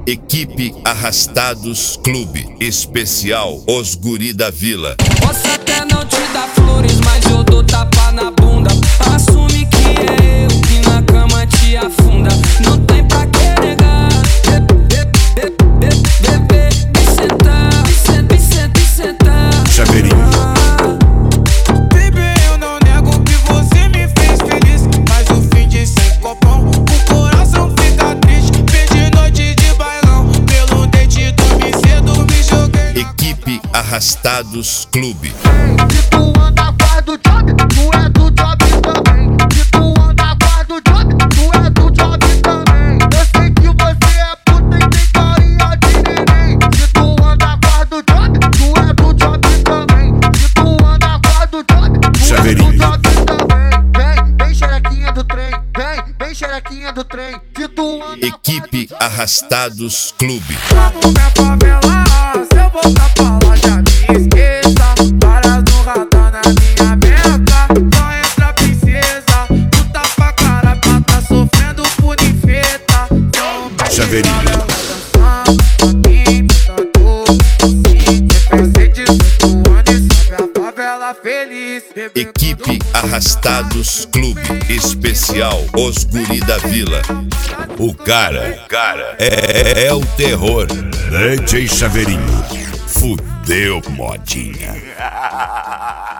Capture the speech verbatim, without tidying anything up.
Equipe Arrastados Clube, especial Os Guri da Vila. Posso até não te dar flores, mas eu dou tapa na bunda. Assume que é eu que na cama te afunda. Não tem pra que negar. Bebê, me sentar, me sentar, me sentar, me sentar. Chaveirinho. Baby, eu não nego que você me fez feliz, mas o fim de sem copão, o coração fica triste. Perdi noite de bailão, pelo dente dormi cedo, me joguei. Equipe Arrastados Clube. Se tu anda faz do job, tu é do job também. Se tu anda faz do job, tu é do job também. Eu sei que você é puta e tem carinha de neném. Se tu anda faz do job, tu é do job também. Se tu anda faz do job, tu é do Chaveirinho. job também. Vem, vem xerequinha do trem, vem, vem xerequinha do trem. Se tu anda Equipe Arrastados Clube. Vamos pra favela, se eu voltar pra lá já me esqueça. Para no radar na minha beca, só entra princesa. Tu tá pra cara, pra tá sofrendo por infeta. Chaveirinho. Equipe Arrastados Clube, especial Os Guri da Vila. O cara, cara é, é o terror. D J Chaveirinho, fudeu modinha.